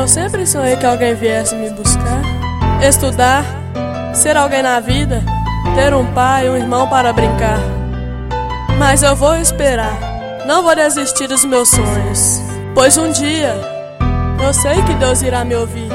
Eu sempre sonhei que alguém viesse me buscar, estudar, ser alguém na vida, ter um pai e um irmão para brincar. Mas eu vou esperar, não vou desistir dos meus sonhos, pois um dia eu sei que Deus irá me ouvir.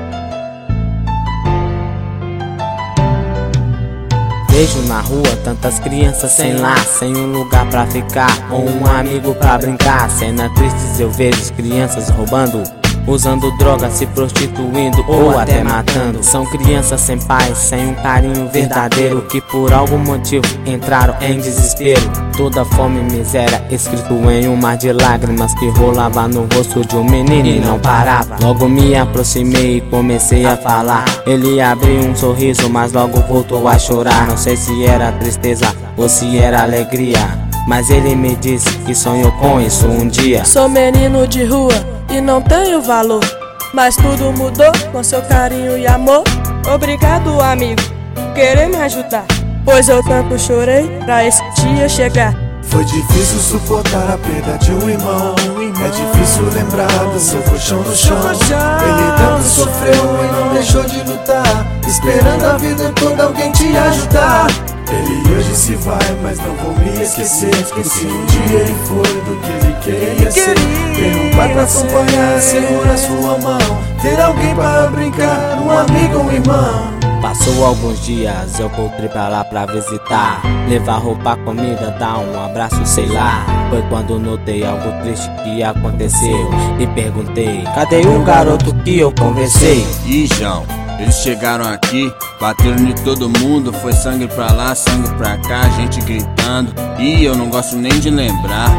Vejo na rua tantas crianças sem lar, sem um lugar pra ficar, ou um amigo pra brincar. Cenas tristes eu vejo crianças roubando, usando droga, se prostituindo ou até matando. São crianças sem pais, sem um carinho verdadeiro, que por algum motivo entraram em desespero. Toda fome e miséria escrito em um mar de lágrimas que rolava no rosto de um menino e não parava. Logo me aproximei e comecei a falar. Ele abriu um sorriso, mas logo voltou a chorar. Não sei se era tristeza ou se era alegria, mas ele me disse que sonhou com isso um dia. Sou menino de rua e não tenho valor, mas tudo mudou com seu carinho e amor. Obrigado, amigo, por querer me ajudar, pois eu tanto chorei pra esse dia chegar. Foi difícil suportar a perda de um irmão, é difícil lembrar do seu colchão no chão. Ele tanto sofreu e não deixou de lutar, esperando a vida toda alguém te ajudar. Ele hoje se vai, mas não vou me esquecer, se um dia ele foi do que ele queria ser. Ter um pai pra acompanhar, segura sua mão, ter alguém pra brincar, um amigo, um irmão. Passou alguns dias, eu voltei pra lá pra visitar, levar roupa, comida, dar um abraço, sei lá. Foi quando notei algo triste que aconteceu e perguntei: cadê o garoto que eu conversei? Ih, João, eles chegaram aqui, bateram em todo mundo, foi sangue pra lá, sangue pra cá, gente gritando. E eu não gosto nem de lembrar,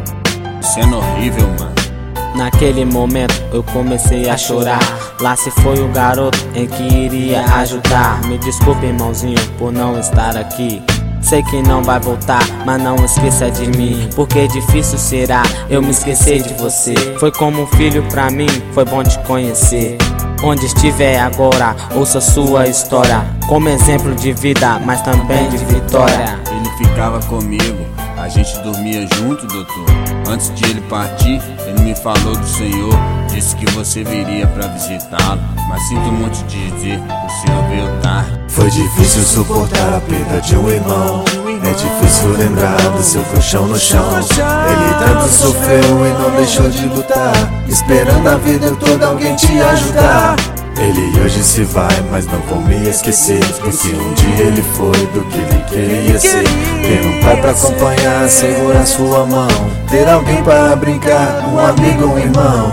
sendo horrível, mano. Naquele momento eu comecei a chorar. Lá se foi o garoto em que iria ajudar. Me desculpe, irmãozinho, por não estar aqui. Sei que não vai voltar, mas não esqueça de mim, porque difícil será eu me esquecer de você. Foi como um filho pra mim, foi bom te conhecer. Onde estiver agora, ouça sua história, como exemplo de vida, mas também de vitória. Ele ficava comigo, a gente dormia junto, doutor. Antes de ele partir, ele me falou do Senhor, disse que você viria pra visitá-lo, mas sinto muito de dizer, o Senhor veio tarde. Foi difícil suportar a perda de um irmão, é difícil lembrar do seu colchão no chão. Ele tanto sofreu e não deixou de lutar, esperando a vida toda alguém te ajudar. Ele hoje se vai, mas não vou me esquecer, porque um dia ele foi do que ele queria ser. Ter um pai pra acompanhar, segurar sua mão, ter alguém pra brincar, um amigo, um irmão.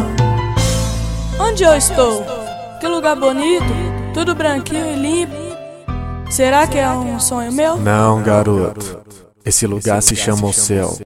Onde eu estou? Que lugar bonito, tudo branquinho e limpo. Será que é um sonho meu? Não, garoto, esse lugar se chama o céu.